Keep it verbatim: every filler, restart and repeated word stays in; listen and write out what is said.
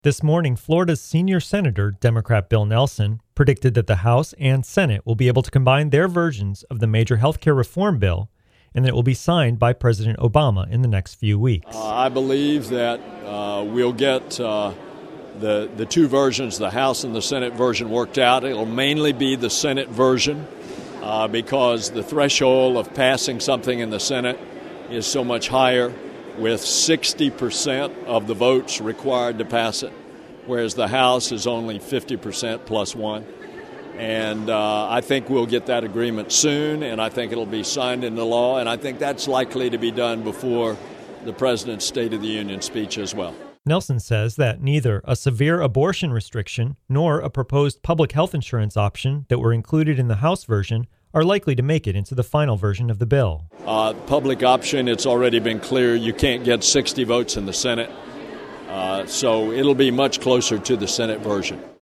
This morning, Florida's senior senator, Democrat Bill Nelson, predicted that the House and Senate will be able to combine their versions of the major health care reform bill, and that it will be signed by President Obama in the next few weeks. Uh, I believe that uh, we'll get uh, the, the two versions, the House and the Senate version, worked out. It'll mainly be the Senate version uh, because the threshold of passing something in the Senate is so much higher, with sixty percent of the votes required to pass it, whereas the House is only fifty percent plus one. And uh, I think we'll get that agreement soon, and I think it'll be signed into law, and I think that's likely to be done before the President's State of the Union speech as well. Nelson says that neither a severe abortion restriction nor a proposed public health insurance option that were included in the House version are likely to make it into the final version of the bill. Uh, public option, it's already been clear you can't get sixty votes in the Senate, uh, so it'll be much closer to the Senate version.